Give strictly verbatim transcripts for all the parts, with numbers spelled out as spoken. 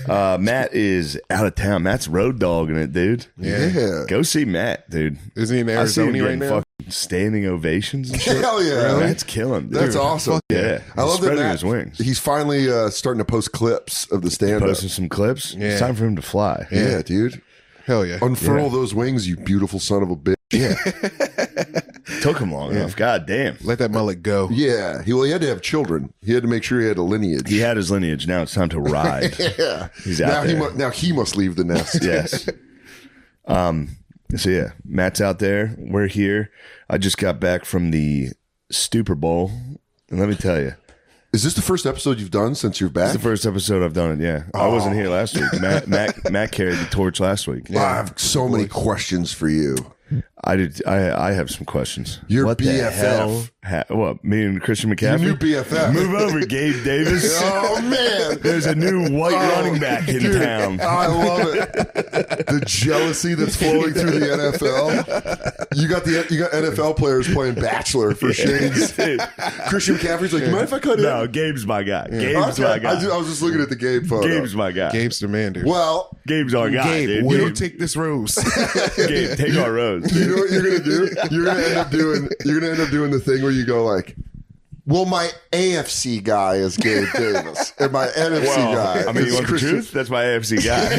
Uh, Matt is out of town. Matt's road dogging it, dude. Yeah. Go see Matt, dude. Isn't he in I see him Arizona right getting now? fucking standing ovations and shit. Hell yeah. Really? Matt's killing, dude. That's awesome. Yeah. I He's love that spreading Matt, his wings. he's finally uh, starting to post clips of the stand-up. Posting some clips. Yeah. It's time for him to fly. Yeah, dude. Hell yeah. Unfurl Yeah. those wings, you beautiful son of a bitch. Yeah. Took him long enough. God damn. Let that mullet go. Yeah. He, well, he had to have children. He had to make sure he had a lineage. He had his lineage. Now it's time to ride. Yeah. He's out now there. he mu- now he must leave the nest. Yes. Um. So yeah, Matt's out there. We're here. I just got back from the Stupor Bowl, and let me tell you, Is this the first episode you've done since you're back? it's the first episode I've done it. Yeah, I wasn't here last week. Matt, Matt, Matt carried the torch last week. I have so many questions for you. I did. I I have some questions. Your what B the F F. hell? Ha, what? Me and Christian McCaffrey. Your new B F F. Move over, Gabe Davis. Oh man, There's a new white running back in dude, town. I love it. The jealousy that's flowing through the N F L. You got the you got N F L players playing Bachelor for Shane's. Dude. Christian McCaffrey's like, you mind if I cut in? No, Gabe's my guy. Gabe's Okay. my guy. I, ju- I was just looking at the Gabe photo. Gabe's my guy. Gabe's the man, dude. Well, Gabe's our guy. Gabe, dude. will you Gabe, take this rose? Gabe, take our roads. you know what you're gonna do? You're gonna end up doing. You're gonna end up doing the thing where you go like, "Well, my A F C guy is Gabe Davis, and my N F C Well, guy I mean, is you want Christian." the truth? That's my A F C guy.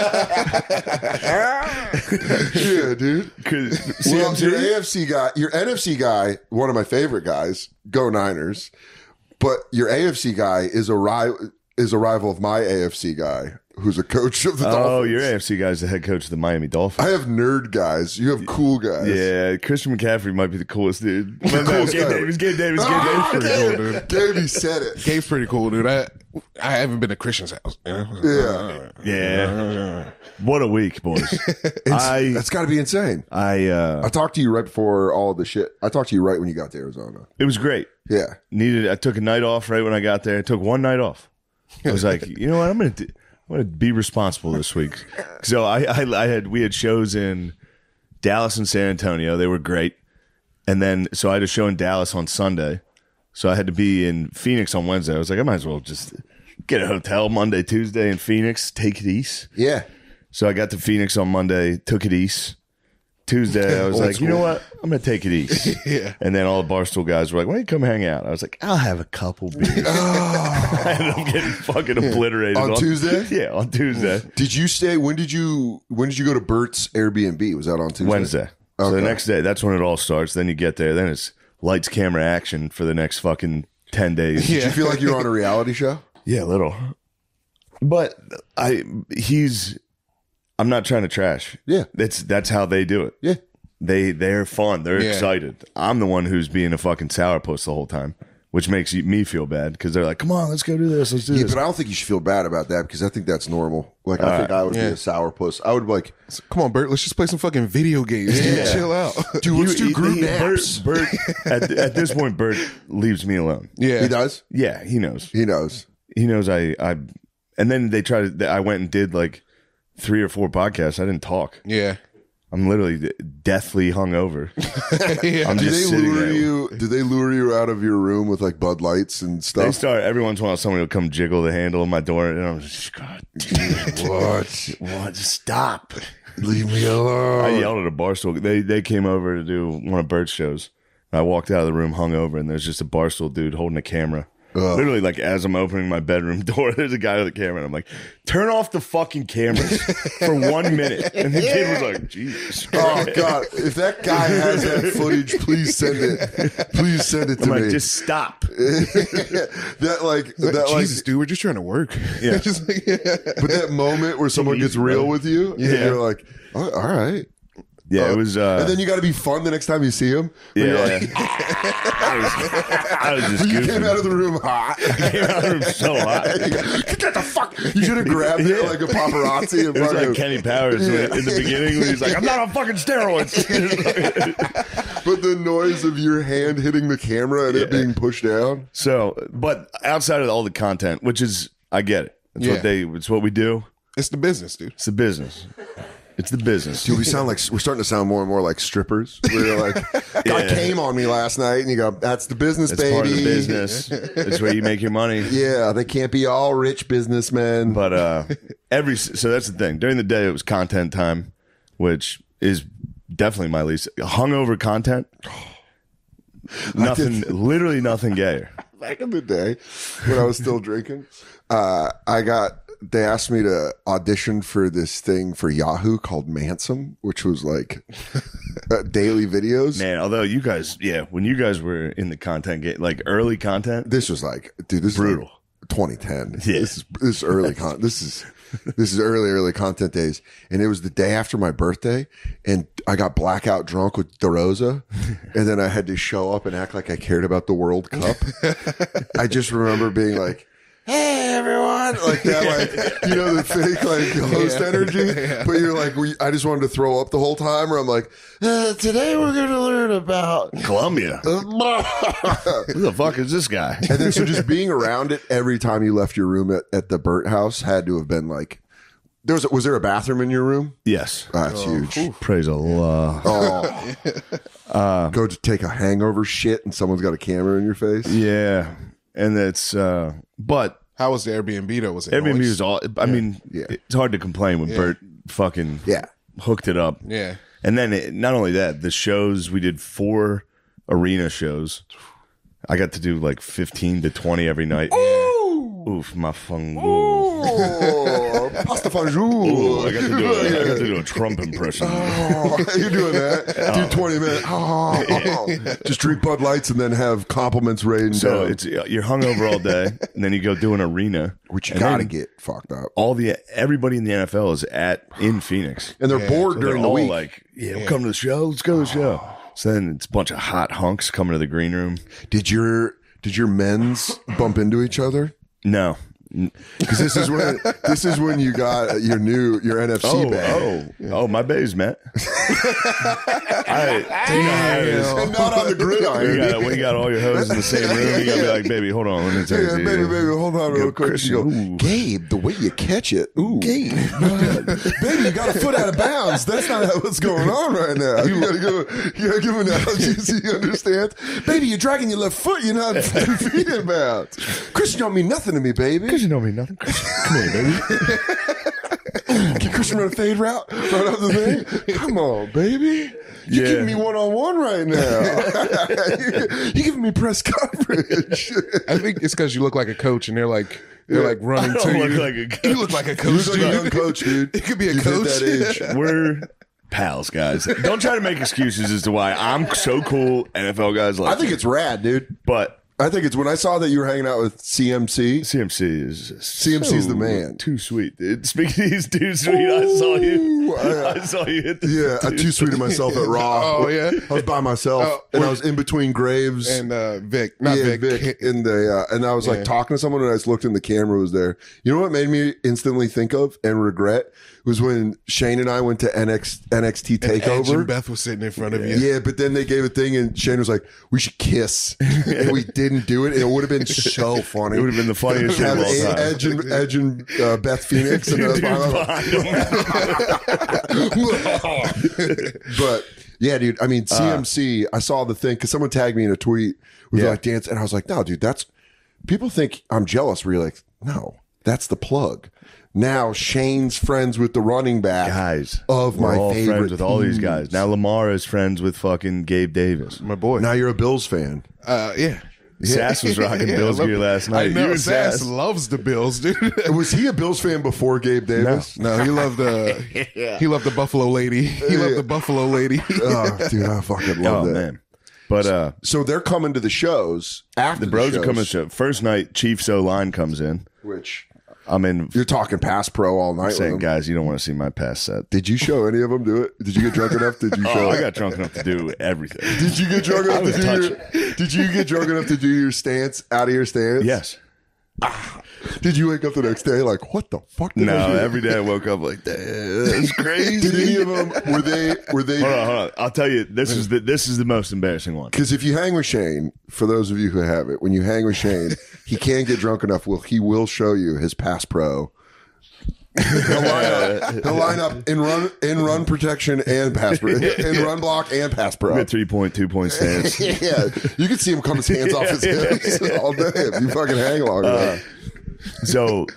Yeah, dude. Well, C M C? your A F C guy, your N F C guy, one of my favorite guys, go Niners. But your A F C guy is a rival, is a rival of my A F C guy, who's a coach of the Oh, Dolphins. your A F C guy's the head coach of the Miami Dolphins. I have nerd guys. You have cool guys. Yeah, Christian McCaffrey might be the coolest dude. No, no, coolest Gabe guy. Davis, Gabe Davis, Gabe Ah, Davis. pretty Gabe, cool, dude. Gabe, he said it. Gabe's pretty cool, dude. I I haven't been to Christian's house. Yeah. Yeah. What a week, boys. I That's got to be insane. I uh I talked to you right before all of the shit. I talked to you right when you got to Arizona. it was great. Yeah. Needed I took a night off right when I got there. I took one night off. I was like, you know what, I'm gonna do, I'm gonna be responsible this week. So I, I I had we had shows in Dallas and San Antonio. They were great. And then so I had a show in Dallas on Sunday. So I had to be in Phoenix on Wednesday. I was like, I might as well just get a hotel Monday, Tuesday in Phoenix, take it east. Yeah. So I got to Phoenix on Monday, took it east. Tuesday, I was Old like, you know school. what? I'm going to take it east. Yeah. And then all the Barstool guys were like, why don't you come hang out? I was like, I'll have a couple beers. I ended up getting fucking obliterated. On Tuesday? Yeah, on Tuesday. Did you stay? When did you? When did you go to Bert's Airbnb? Was that on Tuesday? Wednesday. So the Okay. next day, that's when it all starts. Then you get there. Then it's lights, camera, action for the next fucking ten days. Did you feel like you were on a reality show? Yeah, a little. But I, he's, I'm not trying to trash. Yeah. That's, that's how they do it. Yeah. They they're fun. They're Yeah. excited. I'm the one who's being a fucking sourpuss the whole time, which makes you- me feel bad because they're like, "Come on, let's go do this. Let's do Yeah, this." but I don't think you should feel bad about that because I think that's normal. Like I think I would Yeah. be a sourpuss. I would like, Come on, Bert. Let's just play some fucking video games. Dude. Yeah. Chill out. dude, let's He- do group he- naps. Bert, Bert at, at this point, Bert leaves me alone. Yeah. He does. Yeah, he knows. He knows. He knows I I. And then they try to. I went and did like three or four podcasts. I didn't talk. Yeah. I'm literally deathly hungover. yeah. I'm Do just they sitting lure there. you? Do they lure you out of your room with like Bud Lights and They stuff? start every once in a while. Somebody will come jiggle the handle of my door, and I'm just God, dude, What? what? Just stop. Leave me alone. I yelled at a barstool. They they came over to do one of Bert's shows. I walked out of the room hungover, and there's just a barstool dude holding a camera. Ugh. Literally, like as I'm opening my bedroom door, there's a guy with a camera, and I'm like, "Turn off the fucking cameras for one minute." And the kid was like, "Jesus." Oh God! If that guy has that footage, please send it. Please send it to I'm me. like, just stop. that like that Jesus, like, dude, we're just trying to work. Yeah. Just like, but that moment where someone gets easy, real bro. with you, and Yeah. you're like, oh, all right. Yeah, it was. Uh, and then you got to be fun the next time you see him. yeah, You're like, I was, I was just you goofing. came out of the room hot. I came out of the room so hot. Get the fuck! You should have grabbed it Yeah. like a paparazzi. And It was fucking- like Kenny Powers when- in the beginning when he's like, "I'm not on fucking steroids." but the noise of your hand hitting the camera and it Yeah. being pushed down. So, but outside of all the content, which is, I get it. It's Yeah. what they. It's what we do. it's the business, dude. It's the business. It's the business. Dude, we sound like we're starting to sound more and more like strippers. We're like, guy Yeah. came on me last night, and you go, "That's the business, It's baby." part of the business. It's where you make your money. Yeah, they can't be all rich businessmen. But uh, every so that's the thing. During the day, it was content time, which is definitely my least hungover content. Nothing, literally nothing gayer. Back in the day when I was still drinking, uh, I got. They asked me to audition for this thing for Yahoo called Mansum, which was like uh, daily videos. Man, although you guys, yeah, when you guys were in the content game, like early content, This was like, dude, this brutal. is like twenty ten. Yeah. This is this is early con. This is this is early early content days, and it was the day after my birthday, and I got blackout drunk with DeRosa, and then I had to show up and act like I cared about the World Cup. I just remember being like, "Hey everyone," like that, like, you know, the fake like host Yeah. energy. Yeah. But you're like, we, I just wanted to throw up the whole time, or I'm like, uh, today we're going to learn about. Columbia. Who the fuck is this guy? And then so just being around it every time you left your room at, at the Burt house had to have been like, there was, was there a bathroom in your room? Yes. Oh, that's huge. Praise Allah. Oh, go to take a hangover shit and someone's got a camera in your face. Yeah. And it's, uh, but How was the Airbnb though? Was it Airbnb noise? was all, I mean, Yeah. it's hard to complain when Bert fucking Yeah. hooked it up. Yeah. And then it, not only that, the shows, we did four arena shows. I got to do like fifteen to twenty every night. Oof, my fungu. Oh, pasta Ooh, I fanjour. got to do a, I got to do a Trump impression. Oh, you're doing that. Do twenty minutes. Oh. Just drink Bud Lights and then have compliments rained So down. it's you're hungover all day, and then you go do an arena, Which you and gotta then get fucked up. all the everybody in the N F L is at in Phoenix. And they're bored So during they're the all week. like, yeah, we'll come to the show. Let's go to the show. So then it's a bunch of hot hunks coming to the green room. Did your did your men's bump into each other? No. Because this is when this is when you got your new your N F C Oh, bag. oh, oh, my bays, Matt. I, you know how it is. And not on the We gridiron. got, we got all your hoes in the same room. You gotta be like, baby, hold on. Let me tell you. Yeah, baby, baby, hold on real Go, quick. Christian, You go, ooh. Gabe, the way you catch it. Ooh. Gabe. Baby, you got a foot out of bounds. That's not what's going on right now. You gotta go, you gotta give an analogy so you understand. Baby, you're dragging your left foot, you're not ten feet in bounds. Christian don't mean nothing to me, baby. Because you know me nothing. Come here, baby. Can Christian run a fade route? Run up the thing? Come on, baby. You're Yeah. giving me one on one right now. You're giving me press coverage. I think it's because you look like a coach, and they're like they're like running I to don't you. look like a coach. You look like a You coach. look like a dude. young coach, dude. It could be a You hit coach. that age. We're pals, guys. Don't try to make excuses as to why I'm so cool. N F L guys like I think me. it's rad, dude. but I think it's when I saw that you were hanging out with C M C. C M C is just C M C's so the man. Too sweet, dude. Speaking of he's too sweet, I saw you. Ooh, I- I saw you hit the Yeah, I'm too sweet of myself at Raw. Oh, yeah? I was by myself, Oh, and I well- was in between Graves And uh, Vic, not yeah, Vic. Vic, in the, uh, and I was Yeah. like talking to someone, and I just looked, and the camera was there. You know what made me instantly think of and regret was when Shane and I went to N X, N X T And Edge and Takeover. Beth was sitting in front of you. Yeah, but then they gave a thing, and Shane was like, "We should kiss," and we didn't do it. And it would have been so funny. It would have been the funniest shit Have of all Ed- time. Edge and, Edge and uh, Beth Phoenix, and Dude, that's behind him. but yeah, dude. I mean, C M C. I saw the thing because someone tagged me in a tweet with Yeah. like dance, and I was like, "No, dude, that's people think I'm jealous." Where you're like, "No, that's the plug." Now Shane's friends with the running back Guys of we're my all favorite friends with all these teams. guys. Now Lamar is friends with fucking Gabe Davis. My boy. Now you're a Bills fan. Uh, yeah. Sass was rocking Yeah, Bills I love- gear last night. I You know. and Sass Sass. loves the Bills, dude. Was he a Bills fan before Gabe Davis? No, he loved the he loved the Buffalo lady. He loved the Buffalo lady. Oh, dude, I fucking love Oh that. man. But uh So they're coming to the shows after the bros shows, are coming to show. First night, Chiefs O line comes in. Which I'm in you're talking pass pro all night. With saying, them. guys, you don't want to see my pass set. Did you show any of them do it? Did you get drunk enough? Did you show? Oh, I got drunk enough to do everything. Did you get drunk enough to was do your? Did you get drunk enough to do your stance out of your stance? Yes. Did you wake up the next day like, what the fuck? Did No, I do? every day I woke up like, that's crazy. Did any of them? Were they? Were they? Hold on, hold on. I'll tell you, this is the this is the most embarrassing one. Because if you hang with Shane, for those of you who have it, when you hang with Shane, he can get drunk enough. Will he will show you his pass pro. He'll line up, he'll line up in run in run protection and pass pro, in run block and pass pro. Good three point, two point stance. Yeah, you can see him come his hands off his hips all day if you fucking hang long enough. So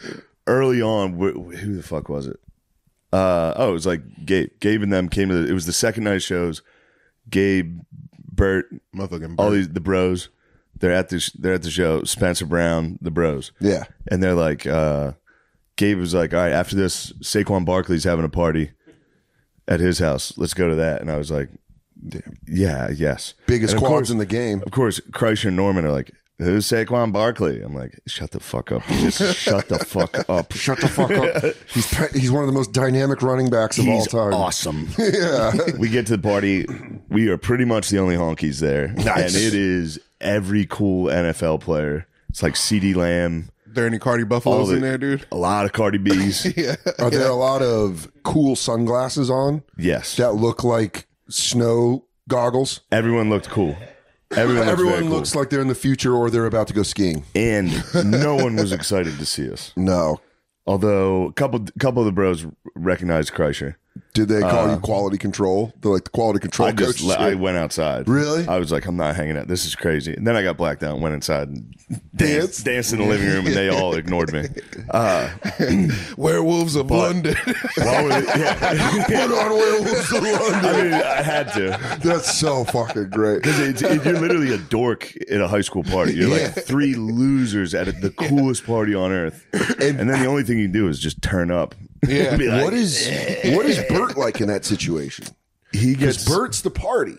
early on, wh- who the fuck was it? Uh, oh, it was like Gabe. Gabe and them came to the, it was the second night of shows. Gabe, Bert, Motherfucking all Bert. these, the bros, they're at the, sh- they're at the show. Spencer Brown, the bros. Yeah. And they're like, uh, Gabe was like, all right, after this, Saquon Barkley's having a party at his house. Let's go to that. And I was like, yeah, yes. Biggest And of quads course- in the game. Of course, Kreischer and Norman are like, who's Saquon Barkley? I'm like, shut the fuck up. Just shut the fuck up. Shut the fuck up. He's pre- he's one of the most dynamic running backs of He's all time. awesome. Yeah. We get to the party. We are pretty much the only honkies there. Nice. And it is every cool N F L player. It's like CeeDee Lamb. There any Cardi all Buffaloes the- in there, dude? A lot of Cardi B's. Yeah. Are there a lot of cool sunglasses on Yes. that look like snow goggles? Everyone looked cool. Everyone, looked Everyone very cool. looks like they're in the future or they're about to go skiing. And no one was excited to see us. No. Although a couple couple of the bros recognized Kreischer. Did they call you quality control? They're like the quality control Uh, I just coach. le- I shit. went outside. Really? I was like, I'm not hanging out. This is crazy. And then I got blacked out and went inside and Dance? danced, danced in the living room, and they all ignored me. Uh, Werewolves of London. while we- yeah. Put on Werewolves of London. I mean, I had to. That's so fucking great. It's, it, you're literally a dork at a high school party. You're like three losers at the coolest party on earth, and, then the only thing you do is just turn up. Yeah. Be like, What is what is Bert like in that situation? he Because gets? Bert's the party.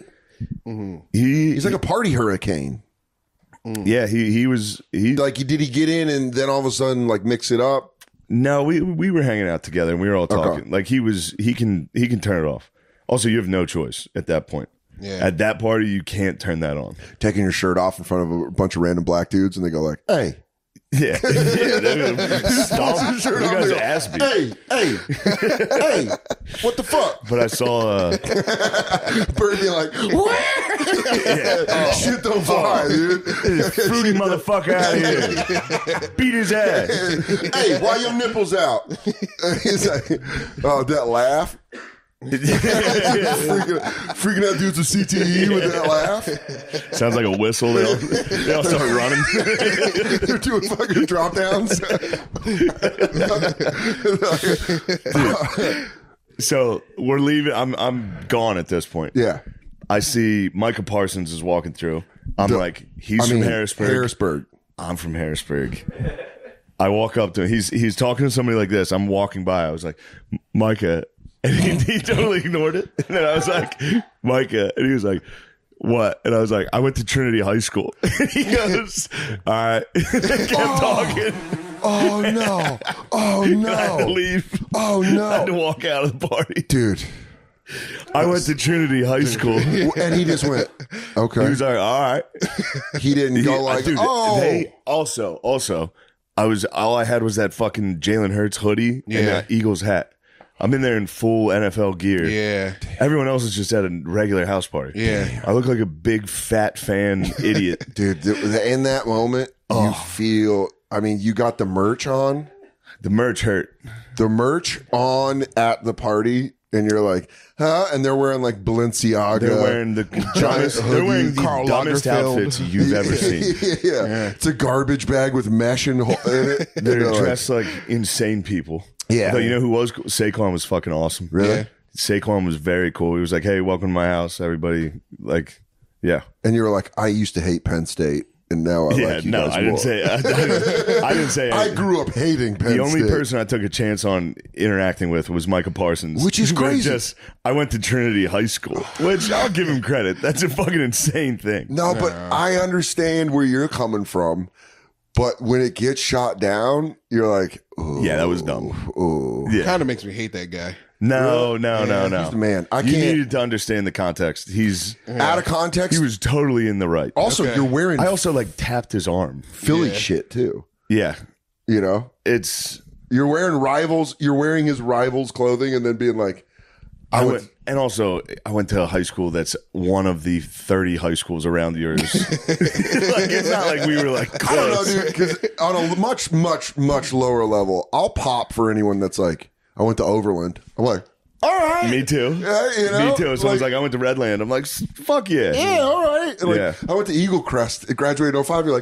He, He's like a party hurricane. yeah. He he was he. Like, did he get in and then all of a sudden like mix it up? No, we we were hanging out together and we were all talking. Okay. Like he was he can he can turn it off. Also, you have no choice at that point. Yeah. At that party, you can't turn that on. Taking your shirt off in front of a bunch of random black dudes and they go like, "Hey, Yeah, yeah. They stomp. shirt You off, guys they go, ass beat. hey, hey, hey, what the fuck?" But I saw. Uh, Bert be like, yeah. "Shit don't fly, dude." Fruity motherfucker out of here. Beat his ass. Hey, why your nipples out? He's like, "Oh, that laugh." freaking, freaking out dudes with C T E with that laugh. Sounds like a whistle. They all, they all start running. They're doing fucking drop downs. So we're leaving. I'm I'm gone at this point. Yeah. I see Micah Parsons is walking through. I'm The- like, he's I from mean, Harrisburg. Harrisburg. I'm from Harrisburg. I walk up to him. He's he's talking to somebody like this. I'm walking by. I was like, Micah. And he, he totally ignored it. And then I was like, Micah. And he was like, what? And I was like, I went to Trinity High School. And he goes, all right. Kept talking. Oh no! Oh I had to no! leave. Oh I had to no! walk out of the party. Dude, I went to Trinity High School. He and he just went. Okay. was like, all right. He didn't go He- like, dude, "Oh." They also, also, I was, all I had was that fucking Jalen Hurts hoodie and Yeah. that Eagles hat. I'm in there in full N F L gear. Yeah. Everyone else is just at a regular house party. Yeah. I look like a big fat fan idiot. Dude, th- th- in that moment, you feel. I mean, you got the merch on, The merch hurt. the merch on at the party, and you're like, huh? And they're wearing like Balenciaga. They're wearing the dumbest, they're wearing the Karl dumbest Lagerfeld. outfits you've ever seen. yeah. It's a garbage bag with mesh in, in it. And They're like, dressed like insane people. Yeah. But you know who was cool? Saquon was fucking awesome. Really? Yeah. Saquon was very cool. He was like, hey, welcome to my house, everybody. Like, yeah. And you were like, I used to hate Penn State, and now I Yeah, like you no, guys I didn't more. say. I, I didn't, I didn't say. I grew up hating Penn the only State. person I took a chance on interacting with was Micah Parsons, Which is But crazy. Just, I went to Trinity High School, which I'll give him credit. That's a fucking insane thing. No, but I understand where you're coming from. But when it gets shot down, you're like, ooh, Yeah, that was dumb. ooh. Yeah. Kind of makes me hate that guy. No, no, no, no. He's the man. I you can't- needed to understand the context. He's Out of context. he was totally in the right. also, Okay. you're wearing I also like tapped his arm. Philly Yeah. shit too. Yeah, You know, it's. you're wearing rivals. You're wearing his rivals' clothing, and then being like, I I went, would. and also I went to a high school that's one of the thirty high schools around yours. Like it's not like we were like close. I don't know, dude. Because on a much, much, much lower level, I'll pop for anyone that's like, I went to Overland. I'm like, all right. Me too. Yeah, you know, Me too. Someone's like- like, I went to Redland. I'm like, fuck yeah. Yeah, all right. And like, Yeah. I went to Eagle Crest. It graduated in oh five. You're like, what?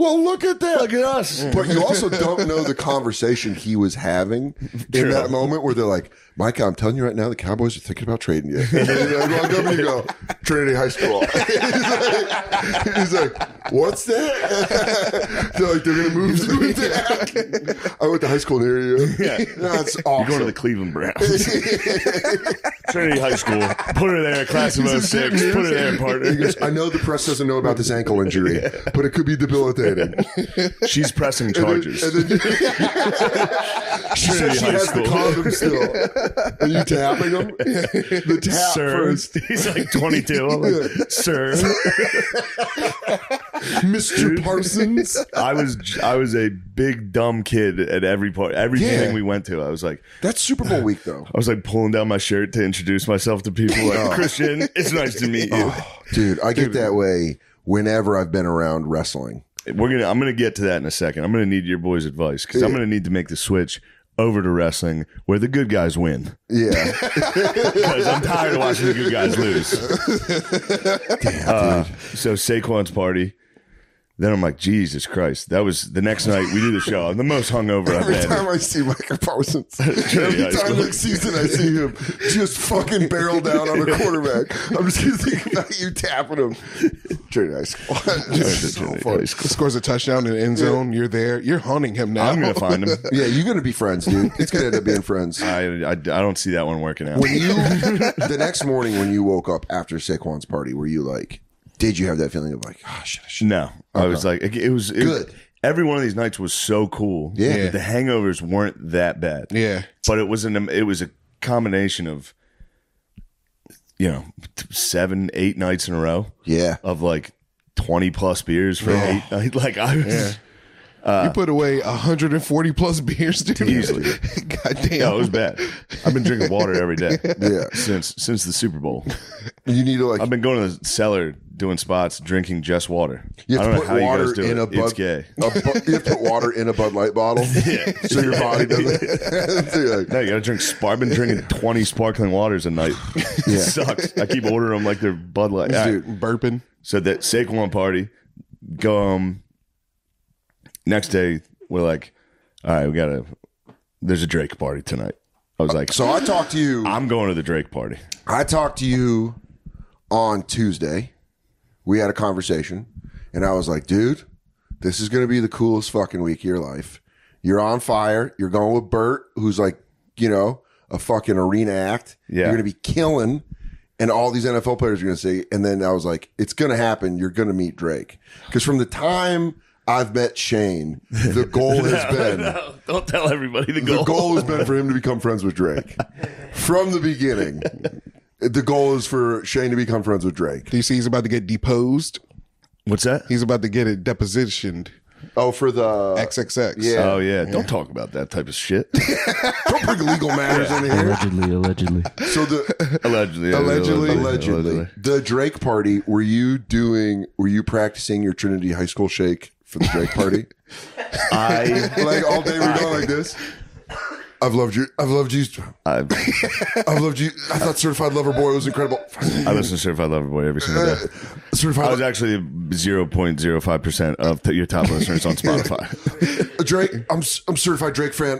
well, look at that. Look at us. But you also don't know the conversation he was having in that moment where they're like, Micah, I'm telling you right now, the Cowboys are thinking about trading you. And then I go up and you go, Trinity High School. he's, like, he's like, what's that? They're like, they're going to move you back. I went to high school near you. Yeah. That's awesome. You're going to the Cleveland Browns. Trinity High School. Put her there, class of oh six. Put her there, partner. He goes, I know the press doesn't know about this ankle injury, but it could be debilitating. She's pressing charges. And then, and then she says she High has School. the condom still. Are you tapping him? The tap Sir. first. He's like twenty-two. I'm like, sir. Mister Parsons. I was I was a big dumb kid at every part. Everything Yeah. we went to, I was like, That's Super Bowl week, though. I was like pulling down my shirt to introduce myself to people. Like, Christian, it's nice to meet you. Dude, I get that way whenever I've been around wrestling. We're gonna. I'm gonna get to that in a second. I'm gonna need your boys' advice because I'm gonna need to make the switch over to wrestling where the good guys win. Yeah. Because I'm tired of watching the good guys lose. Damn, Uh, dude. so Saquon's party. Then I'm like, Jesus Christ. That was the next night we do the show. I'm the most hungover I've Every been. time I see Micah Parsons, Trinity every High time School. next season I see him just fucking barrel down on a quarterback, I'm just going to think about you tapping him. Trinity High School. It's so Trinity funny. High School. Scores a touchdown in the end zone. You're there. You're hunting him now. I'm going to find him. Yeah, you're going to be friends, dude. It's going to end up being friends. I, I, I don't see that one working out. When you, the next morning when you woke up after Saquon's party, were you like, did you have that feeling of like, oh, shit, shit. No. I was like, it was it, Good. Every one of these nights was so cool. Yeah. The hangovers weren't that bad. Yeah. But it was an it was a combination of, you know, seven, eight nights in a row Yeah. of like twenty plus beers for Yeah. eight nights. Like I was, you put away one hundred forty plus beers, dude. Easily. God damn. yeah, it was bad. I've been drinking water every day. Yeah. Since since the Super Bowl. You need to like, I've been going to the cellar doing spots, drinking just water. you I have don't to know put how water you guys do in it. a It's Bud, gay. a bu- you have to put water in a Bud Light bottle. Yeah. So your body doesn't. So you're like, No, you gotta drink. Sp- I've been drinking twenty sparkling waters a night. Yeah. It sucks. I keep ordering them like they're Bud Light. All right. Dude. Burping. So that Saquon party, go um, next day we're like, all right, we gotta. There's a Drake party tonight. I was like, so I talked to you. I'm going to the Drake party. I talked to you on Tuesday. We had a conversation, and I was like, dude, this is going to be the coolest fucking week of your life. You're on fire. You're going with Bert, who's like, you know, a fucking arena act. Yeah. You're going to be killing, and all these N F L players are going to say, and then I was like, it's going to happen. You're going to meet Drake. Because from the time I've met Shane, the goal has been, No, don't tell everybody the goal. the goal has been for him to become friends with Drake. From the beginning. The goal is for Shane to become friends with Drake. Do you see he's about to get deposed? What's that? He's about to get it depositioned. Oh, for the X X X. Yeah. Oh yeah. Don't talk about that type of shit. Don't bring legal matters in here. Allegedly, allegedly. So the allegedly, Allegedly. allegedly the Drake party. Were you doing? Were you practicing your Trinity High School shake for the Drake party? I, Like all day we're going like this. I've loved you. I've loved you. I, I've loved you. I thought Certified Lover Boy was incredible. I listen to Certified Lover Boy every single day. Certified I was actually zero point zero five percent of t- your top listeners on Spotify. Drake, I'm I'm certified Drake fan.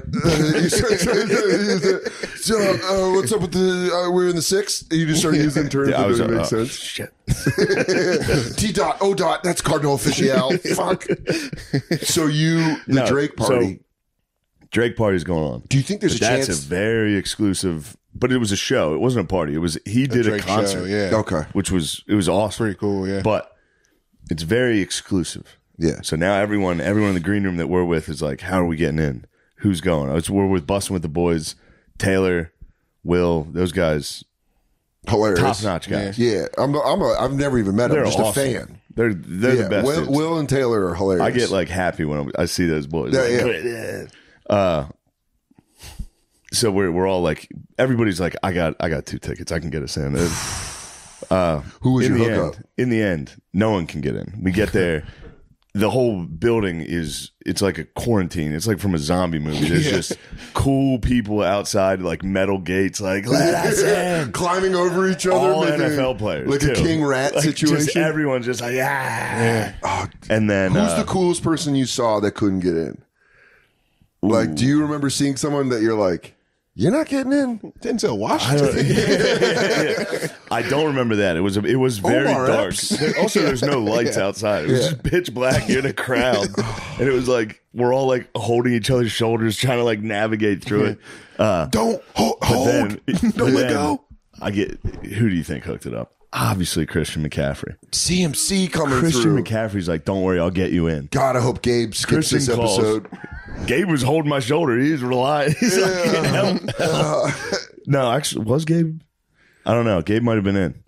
So, uh, what's up with the? Uh, we're in the six. You just started using terms Yeah, I that was, don't uh, make oh, sense. shit. T dot O dot. That's Cardinal Official. Fuck. So you the No, Drake party. so Drake party's going on. do you think there's But a that's chance? a very exclusive, but it was a show. It wasn't a party. It was he did a, Drake concert, show, yeah. okay. which was it was awesome. Pretty cool, yeah. But it's very exclusive. Yeah. So now everyone, everyone in the green room that we're with is like, how are we getting in? Who's going? I was, we're with Busting with the Boys, Taylor, Will, those guys, Hilarious. top notch guys. Yeah. I'm. A, I'm. A, I've never even met him. They're I'm just awesome. a fan. They're they're Yeah. the best. Will, dudes. Will and Taylor are hilarious. I get like happy when I'm, I see those boys. Yeah, Like, yeah. Uh, so we're we're all like, everybody's like, I got I got two tickets. I can get us in. Uh, Who was in your the hookup? end, in the end, no one can get in. We get there. the whole building is, it's like a quarantine. It's like from a zombie movie. There's Yeah. just cool people outside, like metal gates, like, let us in. Climbing over each other. All making- N F L players. Like too. a king rat Like, situation. Just everyone's just like, ah. Oh, And then, who's uh, the coolest person you saw that couldn't get in? Like, do you remember seeing someone that you're like, you're not getting in? Denzel I Washington. don't, I don't remember that. It was it was very Omar dark. Epps. There- also, there's no lights outside. It was Yeah. just pitch black. You're in a crowd, and it was like we're all like holding each other's shoulders, trying to like navigate through it. Uh, Don't hold. but hold. then, but Don't let then go. I get. Who do you think hooked it up? Obviously, Christian McCaffrey. C M C coming Christian through. McCaffrey's like, "Don't worry, I'll get you in." God, I hope Gabe skips Christian this calls. episode. Gabe was holding my shoulder. He's relying. He's like, help, help. No, actually, was Gabe? I don't know. Gabe might have been in.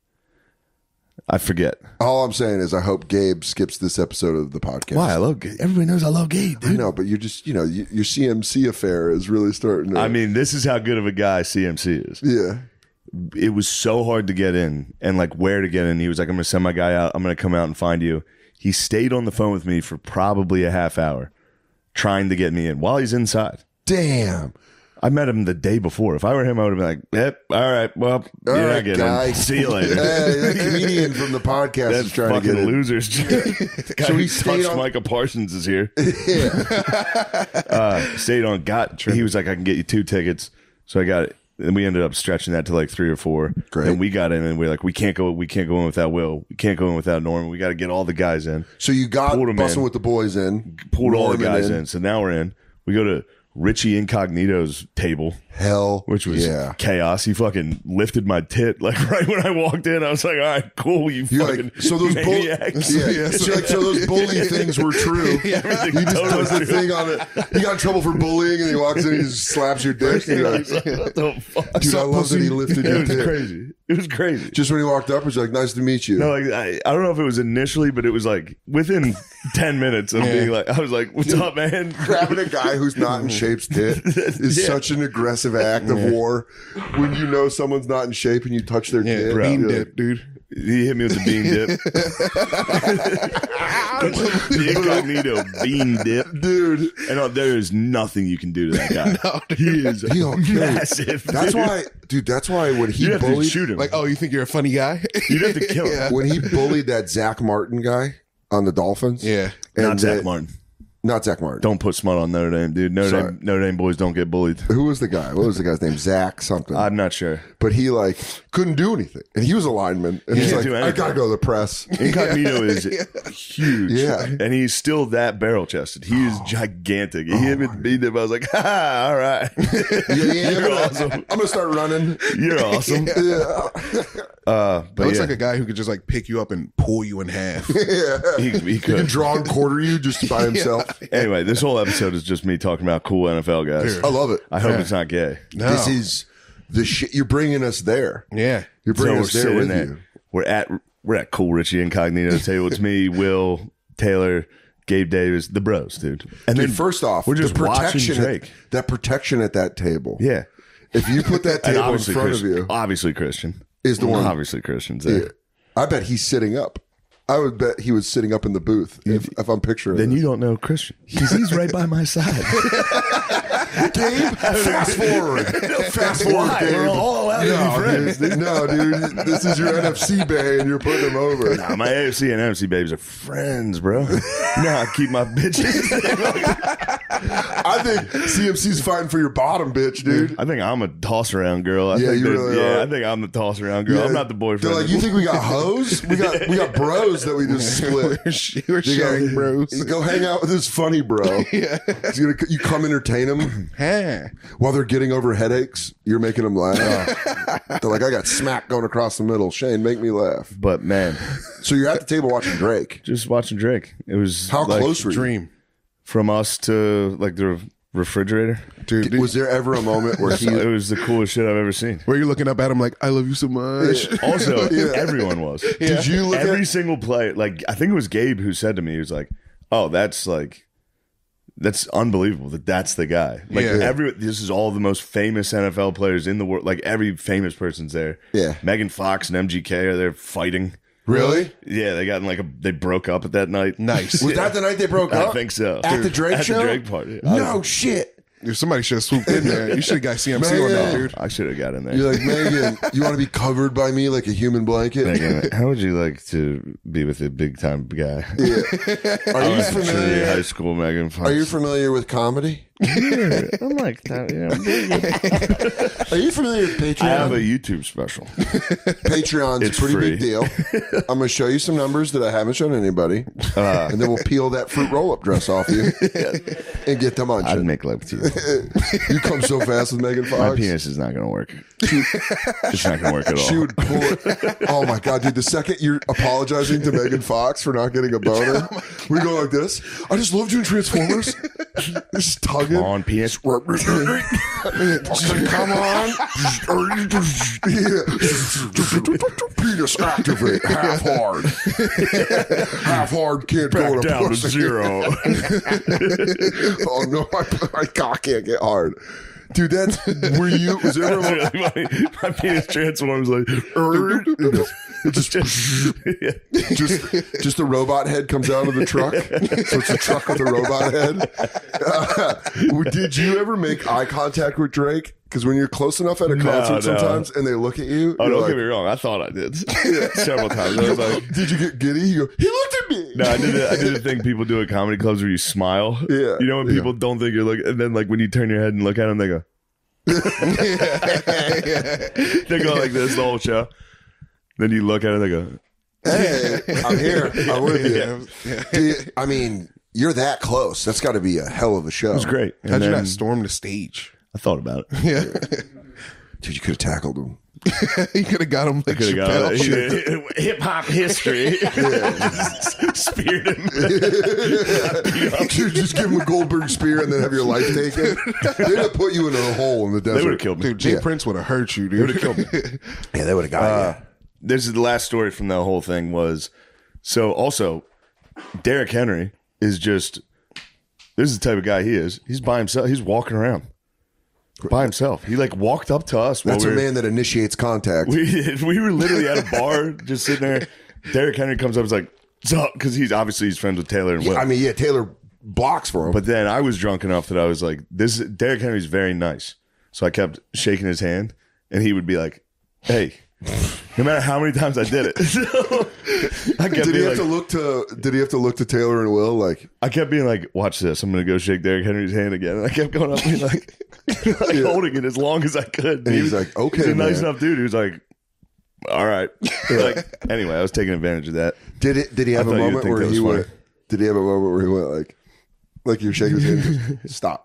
I forget. All I'm saying is I hope Gabe skips this episode of the podcast. Why? I love Gabe. Everybody knows I love Gabe, I dude. know, but you're just, you know, you, your C M C affair is really starting to. I mean, this is how good of a guy C M C is. yeah. It was so hard to get in and like where to get in. He was like, I'm going to send my guy out. I'm going to come out and find you. He stayed on the phone with me for probably a half hour trying to get me in while he's inside. Damn. I met him the day before. If I were him, I would have been like, yep, all right, well, All you're right, not getting guy. in. See you later. Hey, that comedian from the podcast That is trying to fucking get in. losers. The guy So who he stayed touched on- Micah Parsons is here. Yeah. uh, stayed on, got, he was like, I can get you two tickets. So I got it. And we ended up stretching that to like three or four. Great. And we got in and we are like, we can't go, we can't go in without Will. We can't go in without Norman. We got to get all the guys in. So you got Pulled him busting in. with the boys in. Pulled all the Norman guys in. So now we're in. We go to Richie Incognito's table, Hell. which was yeah. chaos. He fucking lifted my tit like right when I walked in. I was like, all right, cool. You You're fucking like, so those bull- maniacs. yeah. Yeah, so, so- like, so those bully things were true. He Everything just totally does the true. thing on it. He got in trouble for bullying, and he walks in, and he just slaps your dick. And you're like, What the fuck? dude, I love that he lifted It your was dick. crazy. It was crazy. Just when he walked up, he's like, "Nice to meet you." No, like I, I don't know if it was initially, but it was like within ten minutes of being like, I was like, "What's up, man?" Grabbing a guy who's not in shape's tit is Yeah. such an aggressive act of war. When you know someone's not in shape and you touch their Yeah, tit, bro. bean you're dip, like, dude. He hit me with the bean dip. The incognito bean dip, dude. and uh, there is nothing you can do to that guy. He is He don't care. massive. That's dude. why, dude. That's why when he you have to bullied, shoot him. Like, oh, you think you're a funny guy? You'd have to kill him. when he bullied that Zach Martin guy on the Dolphins, Yeah. and Not Zach that- Martin. not Zach Martin. Don't put smut on Notre Dame, dude. Notre Sorry. Dame, Notre Dame boys don't get bullied. Who was the guy? What was the guy's name? Zach something. I'm not sure. but he like couldn't do anything, and he was a lineman, and he's can't like, do "I anything. gotta go to the press." Incognito is huge. Yeah. And he's still that barrel chested. He is gigantic. He hit me with the bean dip. I was like, ha, all right. Yeah, yeah, You're I'm, gonna, awesome. I'm gonna start running. You're awesome. Yeah. Uh, but Looks yeah, like a guy who could just like pick you up and pull you in half. he, he He can could. draw and quarter you just by himself. Anyway, this whole episode is just me talking about cool N F L guys. I love it. I hope Yeah. it's not gay. No. This is the shit. You're bringing us there. yeah. You're So bringing we're us there sitting with at, you. we're at we're at Cool Richie Incognito's table. It's me, Will, Taylor, Gabe Davis, the bros, dude. And Dude, then first off, we're just the watching protection. Drake. At, that protection at that table. Yeah. If you put that And table in obviously front Christian, of you, obviously Christian is the one. Obviously Christian's there. Yeah. I bet he's sitting up. I would bet he was sitting up in the booth if, if I'm picturing. Then this. you don't know Christian because he's right by my side. Gabe, fast forward. Fast forward, Why? Gabe. We're all allowed to be no, friends. dude, no, dude. This is your N F C bay, and you're putting him over. Nah, my A F C and N F C babies are friends, bro. You know how I keep my bitches. I think C M C's fighting for your bottom, bitch, dude. I think I'm a toss around girl. I Yeah, think you that- really yeah, are. I think I'm the toss around girl. I'm not the boyfriend. They're like, you think we got hoes? We got we got bros that we just split. We're, sh- we're They go- sharing bros. Go hang out with this funny bro. Yeah. He's gonna, you come entertain him Huh. while they're getting over headaches. You're making them laugh. They're like, I got smack going across the middle. Shane, make me laugh. But man, So you're at the table watching Drake. just watching Drake. It was How like, close were you? Dream. from us to like the refrigerator. Dude, dude, Was there ever a moment where he? It was the coolest shit I've ever seen. where you're looking up at him like, I love you so much. Also, Yeah. everyone was. Did you look Every at? single play, like I think it was Gabe who said to me, he was like, "Oh, that's like, that's unbelievable that that's the guy." Like Yeah. every, this is all the most famous N F L players in the world. Like every famous person's there. Yeah. Megan Fox and M G K are there fighting. Really? Yeah, they got in like a they broke up at that night. Nice. Was that the night they broke up? I think so. At the Drake At show? the Drake party. No shit. If somebody should have swooped in there, you should have got C M C on that, Man. dude. I should have got in there. You're like, Megan, you want to be covered by me like a human blanket? Megan, how would you like to be with a big time guy? Yeah. Are you Trinity High familiar? School, Megan Fox. Are you familiar with comedy? Yeah, I'm like that. Yeah. Are you familiar with Patreon? I have a YouTube special. Patreon's It's a pretty free. big deal. I'm going to show you some numbers that I haven't shown anybody, Uh, and then we'll peel that fruit roll-up dress off you and get them I'd munching. make love to you. You come so fast with Megan My Fox. penis is not going to work. It's not going to work at all. She would pull it. Oh my god, dude! The second you're apologizing to Megan Fox for not getting a boner, we go like this. I just loved you in Transformers. Just tugging. Come on, penis. Come on. Yeah. Penis activate. Half hard. Half hard can't go Back to down to pussy. zero. Oh no, my, my cock can't get hard. Dude, that's were you? Was there ever That's really funny. My penis transforms like. It just, just, just the robot head comes out of the truck. So it's a truck with a robot head. Uh, did you ever make eye contact with Drake? Because when you're close enough at a concert no. sometimes and they look at you, Oh, you're don't like, get me wrong. I thought I did several times. I was like, did you get giddy? You go, he looked at me. no, I did. A, I did a thing people do at comedy clubs where you smile. Yeah, you know when yeah. people don't think you're looking, and then like when you turn your head and look at them, they go. They go like this the whole show. Then you look at it, they go. Hey, I'm here. I'm with you. Yeah. Dude, I mean, you're that close. That's got to be a hell of a show. It was great. And How'd you then not storm the stage? I thought about it. Yeah. Dude, you could have tackled him. You could have got him like Could have got Chappelle. hip hop history. Speared him. Dude, just give him a Goldberg spear and then have your life taken. They'd have put you in a hole in the desert. They would have killed me. Dude, Jay Yeah. Prince would have hurt you, dude. They would have killed me. Yeah, they would have got Uh, this is the last story from the whole thing was so also Derrick Henry is just this is the type of guy he is. He's by himself. He's walking around by himself. He like walked up to us. That's while a we were, man that initiates contact. we we were literally at a bar just sitting there. Derrick Henry comes up and is like, "What's up?" Because he's obviously he's friends with Taylor and Will. Yeah, I mean, yeah, Taylor blocks for him. But then I was drunk enough that I was like, "This is, Derrick Henry's very nice." So I kept shaking his hand, and he would be like, "Hey." No matter how many times I did it, so I kept did he being have like, to look to? Did he have to look to Taylor and Will? Like, I kept being like, "Watch this! I'm gonna go shake Derrick Henry's hand again." And I kept going up and like, like Yeah. holding it as long as I could. And He he's was- like, "Okay, he's a nice man." enough dude." He was like, "All right." Like, anyway, I was taking advantage of that. did it? Did he have I a thought you'd moment think where that he was went? Did he have a moment where he went like, like you were shaking his hand? Just, Stop.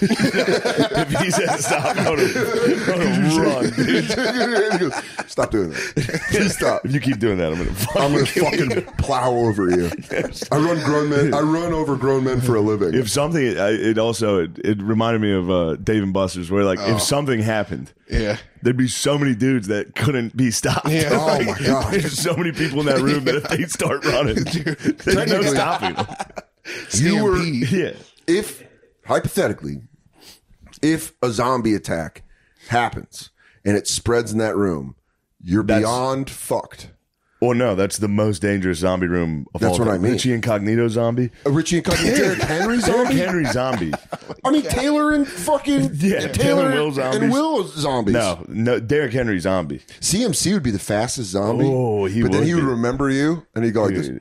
If he said stop, I would have run, dude. He goes, Stop doing that. Please stop. If you keep doing that, I'm gonna. Fucking I'm gonna kill you. fucking plow over you. I run grown men. I run over grown men for a living. If something, I, it also it, it reminded me of uh, Dave and Buster's, where like if something happened, Yeah. there'd be so many dudes that couldn't be stopped. Yeah. Oh, Like, my God. There's so many people in that room that if they start running, there's no Technically- stopping them. you were, Stampede. Yeah. if hypothetically, if a zombie attack happens and it spreads in that room, you're That's- beyond fucked. Well, no, that's the most dangerous zombie room of That's all what time. I mean. Richie Incognito zombie. A Richie and Cousin Derrick Henry Derrick zombie. Henry zombie. I mean Taylor and fucking Yeah, Taylor, Taylor and Will zombies. and Will zombies. No, no, Derrick Henry zombie. C M C would be the fastest zombie. Oh, he but then would he would be. remember you and he'd go like this.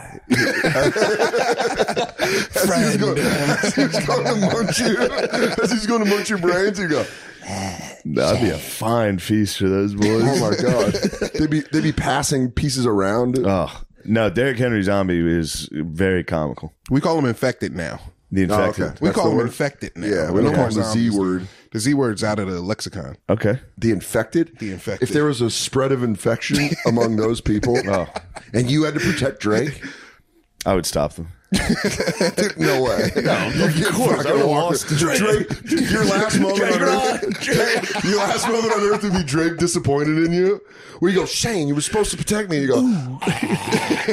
As he's going, as he's going to munch you, as he's going to munch your brains, you go, That'd be a fine feast for those boys. oh my god, they'd be they'd be passing pieces around. Oh no, Derrick Henry zombie is very comical. We call him infected now. The infected. Oh, okay. We That's call the him word? infected now. Yeah, we no don't call more him the Z zombies. word. The Z word's out of the lexicon. Okay. The infected? The infected. If there was a spread of infection among those people, Oh. and you had to protect Drake, I would stop them. no way. No, of course, I would've lost Drake. Drake. Your last moment on earth. Your last moment on earth would be Drake disappointed in you. Where you go, Shane, you were supposed to protect me. And you go,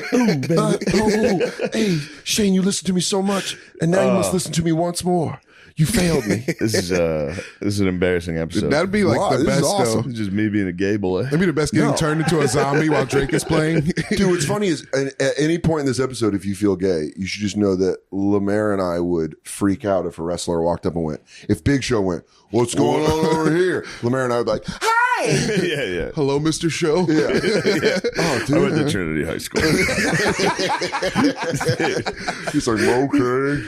uh, oh, hey, Shane, you listened to me so much, and now you must listen to me once more. You failed me. This is uh, this is an embarrassing episode. That'd be like Wow, the this is best awesome. though. It's just me being a gay boy. That'd be the best getting No. turned into a zombie while Drake is playing. Dude, what's funny is at, at any point in this episode, if you feel gay, you should just know that Lemaire and I would freak out if a wrestler walked up and went, if Big Show went, what's going on over here? Lemaire and I would be like, hi. yeah, yeah. Hello, Mister Show. Yeah. Oh, I went dude. to Trinity High School. He's like, okay.